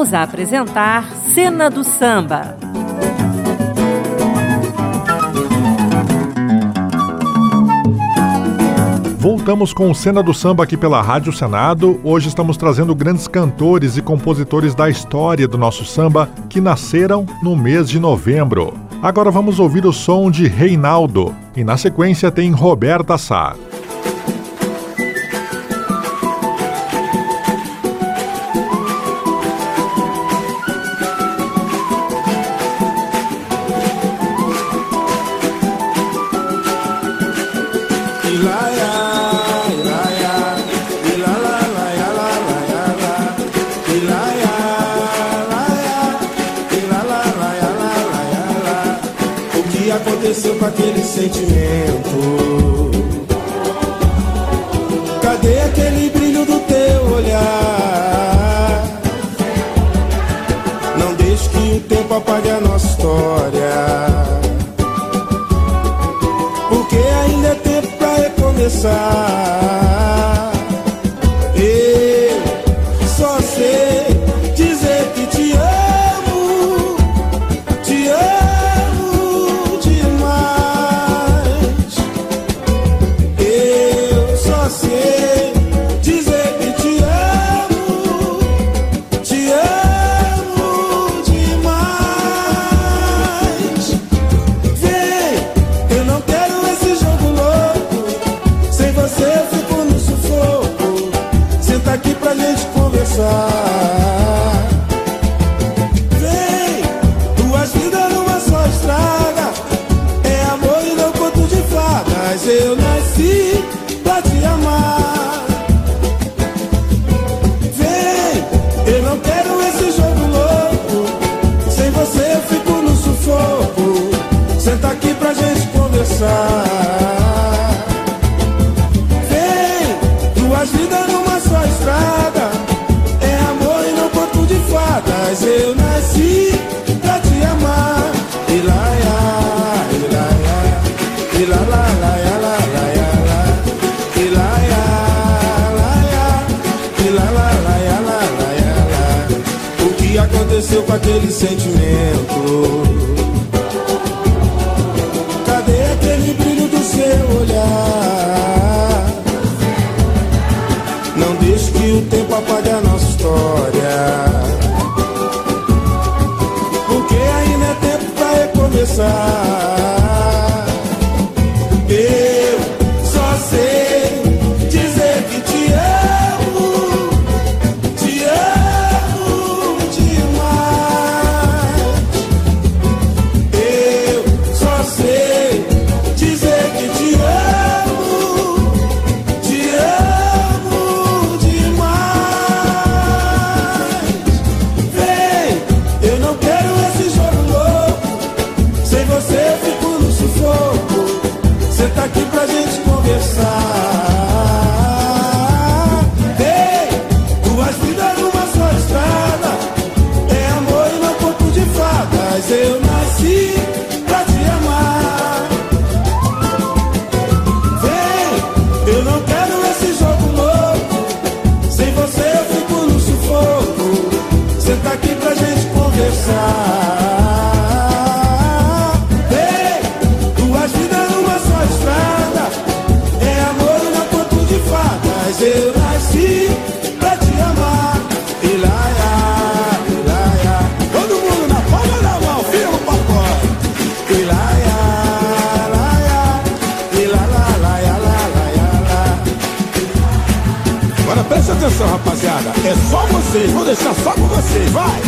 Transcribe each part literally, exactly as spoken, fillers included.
voltamos a apresentar Cena do Samba. Voltamos com Cena do Samba aqui pela Rádio Senado. Hoje estamos trazendo grandes cantores e compositores da história do nosso samba que nasceram no mês de novembro. Agora vamos ouvir o som de Reinaldo e na sequência tem Roberta Sá. Aconteceu com aquele sentimento? Cadê aquele brilho do teu olhar? Não deixe que o tempo apague a nossa história, porque ainda é tempo pra recomeçar. Eu só sei dizer que te amo, te amo. Vem, duas vidas numa só estrada, é amor e não conto de fadas. Eu nasci pra te amar. Vem, eu não quero esse jogo louco, sem você eu fico no sufoco. Senta aqui pra gente conversar. Vem, duas vidas numa só estrada, mas eu nasci pra te amar. E lá, ia, e lá, ia, e lá, lá, lá, ia, lá, lá, ia, lá. E lá, ia, lá, ia, e lá, lá, lá, ia, lá, lá, ia, lá. O que aconteceu com aquele sentimento? Cadê aquele brilho do seu olhar? Não deixe que o tempo apague a nossa história, começar. Eu só sei dizer que te amo, te amo demais. Eu só sei dizer que te amo, te amo demais. Vem, eu não quero esse jogo louco, sem você eu fico no sufoco. Senta aqui pra gente conversar. Ei, duas vidas numa só estrada, é amor e não conto de fadas. Eu nasci pra te amar. Vem, eu não quero esse jogo louco, sem você eu fico no sufoco. Senta aqui pra gente conversar. Eu nasci pra te amar. E lá, ia, e lá, ia. Todo mundo na palma da mão, firma o pacote. E lá, ia, lá, ia. E lá, lá, lá, ia, lá, lá, ia, lá. Agora presta atenção, rapaziada. É só vocês, vou deixar só com vocês, vai!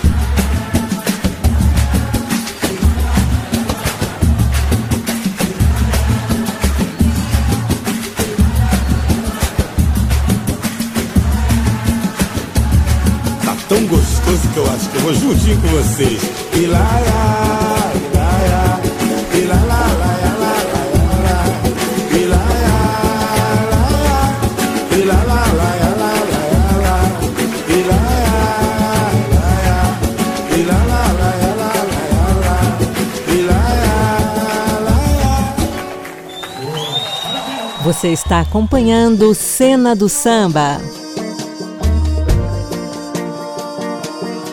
Tão gostoso que eu acho que eu vou juntinho com vocês. E lá, lá, e lá, lá, e lá, lá, lá, lá, lá, lá, e lá, lá, e lá, lá, lá, lá, lá, e lá, e lá, lá, lá, lá, e lá, lá. Você está acompanhando Cena do Samba.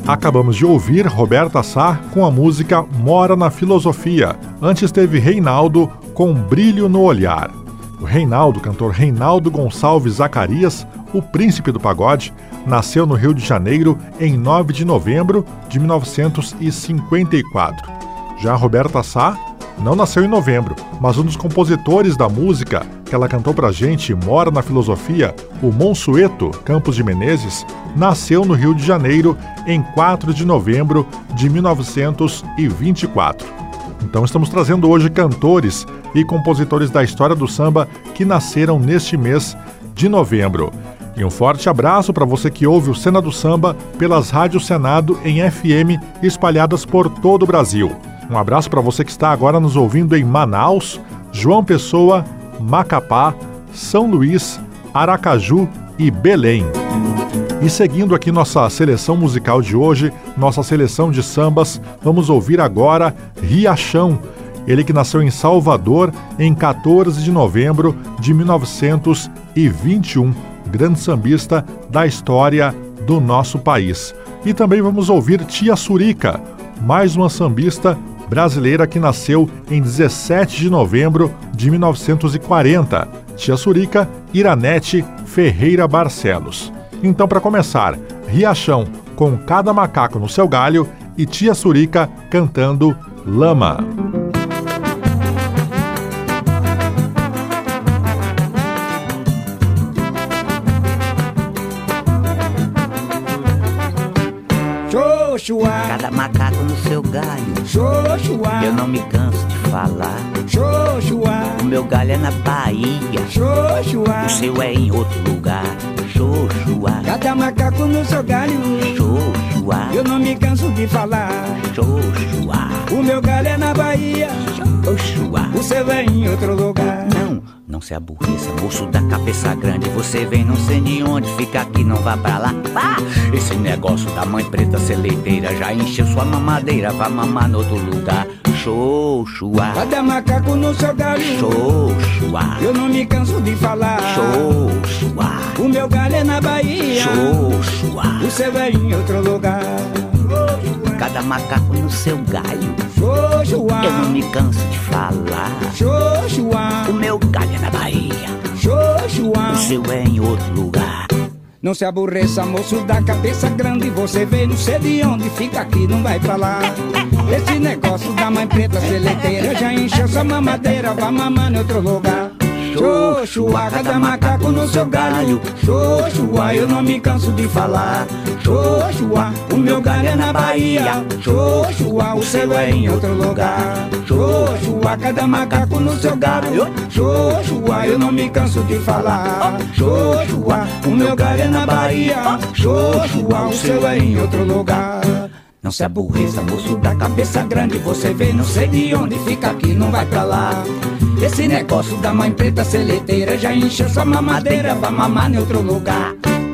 Acabamos de ouvir Roberta Sá com a música Mora na Filosofia. Antes teve Reinaldo com Brilho no Olhar. O Reinaldo, cantor Reinaldo Gonçalves Zacarias, o príncipe do pagode, nasceu no Rio de Janeiro em nove de novembro de mil novecentos e cinquenta e quatro. Já Roberta Sá não nasceu em novembro, mas um dos compositores da música que ela cantou pra gente, Mora na Filosofia, o Monsueto Campos de Menezes, nasceu no Rio de Janeiro em quatro de novembro de mil novecentos e vinte e quatro. Então estamos trazendo hoje cantores e compositores da história do samba que nasceram neste mês de novembro. E um forte abraço para você que ouve o Cena do Samba pelas rádios Senado em F M espalhadas por todo o Brasil. Um abraço para você que está agora nos ouvindo em Manaus, João Pessoa, Macapá, São Luís, Aracaju e Belém. E seguindo aqui nossa seleção musical de hoje, nossa seleção de sambas, vamos ouvir agora Riachão. Ele que nasceu em Salvador em quatorze de novembro de mil novecentos e vinte e um, grande sambista da história do nosso país. E também vamos ouvir Tia Surica, mais uma sambista brasileira que nasceu em dezessete de novembro de mil novecentos e quarenta. Tia Surica Iranete Ferreira Barcelos. Então, para começar, Riachão com Cada Macaco no Seu Galho e Tia Surica cantando Lama. Xoxuá, cada macaco no seu galho. Xoxuá, eu não me canso de falar. Xoxuá, o meu galho é na Bahia. Xoxuá, o seu é em outro lugar. Xoxuá, cada macaco no seu galho. Xoxuá, eu não me canso de falar. Xoxuá, o meu galho é na Bahia. Xoxuá, o seu é em outro lugar. Não, não se aborreça, moço da cabeça grande. Você vem não sei de onde, fica aqui, não vá pra lá. Ah, esse negócio da mãe preta ser leiteira já encheu sua mamadeira, vá mamar no outro lugar. Xoxuá, cada macaco no seu galho. Xoxuá, eu não me canso de falar. Xoxuá, o meu galho é na Bahia. Xoxuá, o seu é em outro lugar. Cada macaco no seu galho. Xoxuá, eu não me canso de falar. Xoxuá, o meu galho é na Bahia. Xoxuá, o seu é em outro lugar. Não se aborreça, moço da cabeça grande. Você vê, não sei de onde, fica aqui, não vai pra lá. Esse negócio da mãe preta ser leiteira já encheu sua mamadeira, vá mamar em outro lugar. Xoxuá, cada macaco no seu galho. Xoxuá, eu não me canso de falar. Xoxuá, o meu galho é na Bahia. Xoxuá, o seu é em outro lugar. Xoxuá, cada macaco no seu galho. Xoxuá, eu não me canso de falar. Xoxuá, o meu galho é na Bahia. Xoxuá, o seu é em outro lugar. Não se aborreça, moço da cabeça grande. Você vem não sei de onde, fica aqui, não vai pra lá. Esse negócio da mãe preta ser leiteira já encheu sua mamadeira, vá mamar em outro lugar.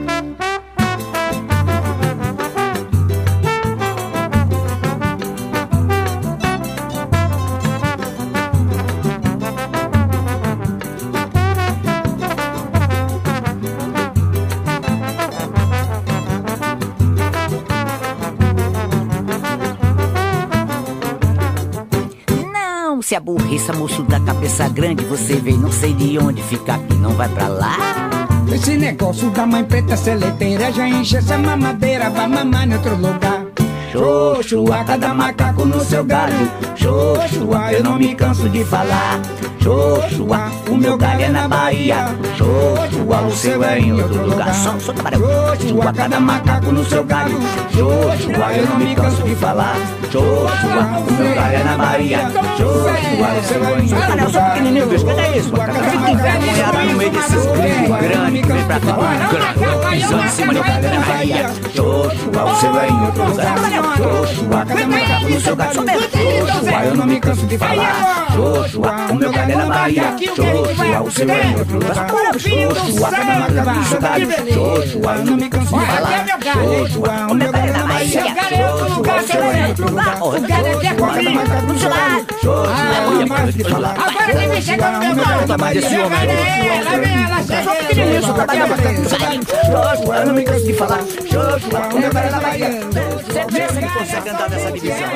Se aborreça, moço da cabeça grande. Você vem não sei de onde, fica aqui, não vai pra lá. Esse negócio da mãe preta ser leiteira já enche essa mamadeira, vai mamar em outro lugar. Xoxuá, cada macaco no seu galho. Xoxuá, eu não me canso de falar. Xoxuá, o meu galho é na Bahia. Xoxuá, o seu é em outro lugar. Xoxuá, cada macaco no seu galho. Xoxuá, eu não me canso de falar. Xoxuá, o meu galho é na Bahia. Xoxuá, o seu é em outro lugar. Olha, eu sou pequenininho, bicho, cadê isso? Fica envergonhado no meio desses gringos grandes que vem pra cá, pisando em cima do galho na Bahia. Xoxuá, o seu é em outro lugar. Xoxuá, cada macaco no seu galho. Xoxua, eu não me canso de falar. Xoxua, o meu galho é na Bahia. Xoxua, o seu é em outro lugar. Xoxua, cada macaco no seu galho. Xoxua, eu não me canso de falar. Xoxua, o meu galho é na Bahia. Xoxua, o seu é em outro lugar. O galho é cada macaco no seu lado. Xoxua, eu não me canso de falar. Agora quem me chega no meu galho. Tá mais desse homem. Lá vem ela, chegou pequenininho. Xoxua, eu não me canso de falar. Xoxua, o meu galho é na Bahia. Você vê se ele consegue cantar dessa divisão.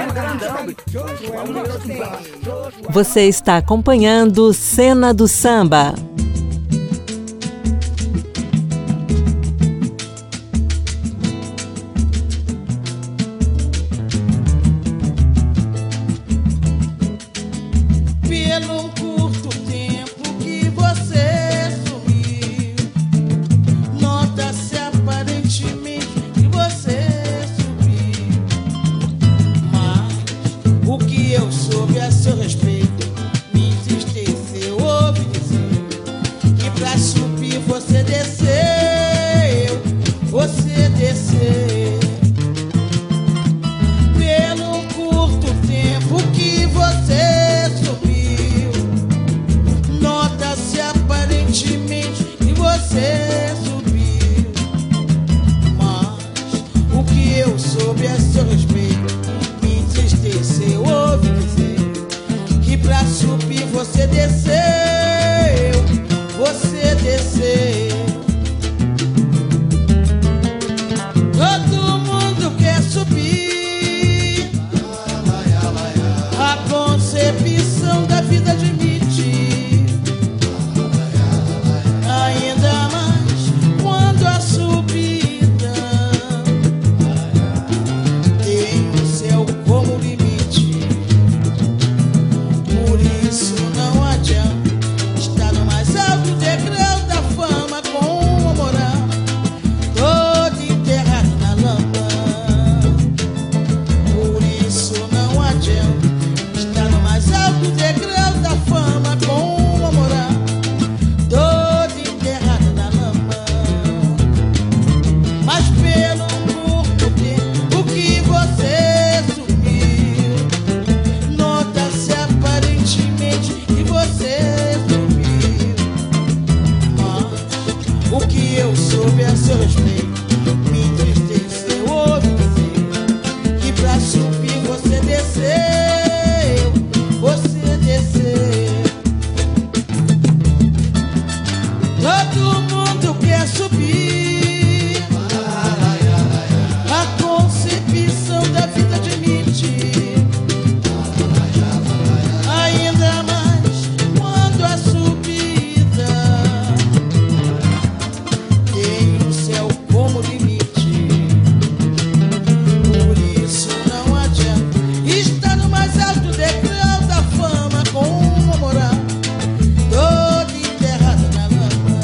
Você está acompanhando Cena do Samba. Pelo curto tempo que você sumiu, nota-se aparentemente que você sumiu. Mas o que eu soube a seu respeito me entristeceu. Ouvi dizer que pra subir você desceu, você desceu. Pelo curto tempo que você subiu, nota-se aparentemente que você subiu. Mas o que eu soube a seu respeito me entristeceu. Ouvi dizer que pra subir você desceu, você desceu. Todo mundo quer subir, a concepção da vida admite, ainda mais quando a subida tem o céu como limite. Por isso não adianta estar no mais alto degrau da fama com uma moral todo enterrado na lama. Por isso não adianta estar no mais alto degrau da fama com uma moral todo enterrado na lama. Mas pelo curto tempo que você sumiu, nota-se aparentemente que você sumiu. Mas o que eu soube a seu respeito me entristeceu. Ouvi dizer que pra subir você desceu, você desceu. Todo mundo quer subir, a concepção da vida admite, ainda mais quando a subida tem o céu como limite. Por isso não adianta estar no mais alto degrau da fama com uma moral toda enterrada na lama.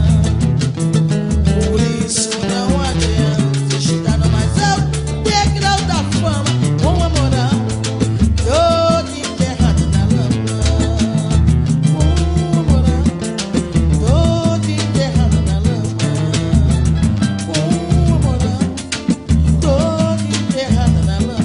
Por isso não adianta estar no mais alto degrau da fama com uma moral toda enterrada na lama. Com uma moral toda enterrada na lama. Com uma moral toda enterrada na lama.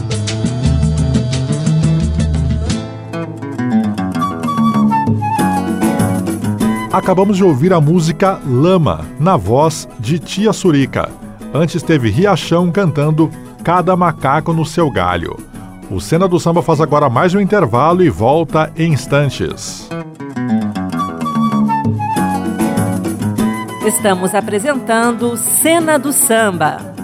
Acabamos de ouvir a música Lama, na voz de Tia Surica. Antes teve Riachão cantando Cada Macaco no Seu Galho. O Cena do Samba faz agora mais um intervalo e volta em instantes. Estamos apresentando Cena do Samba.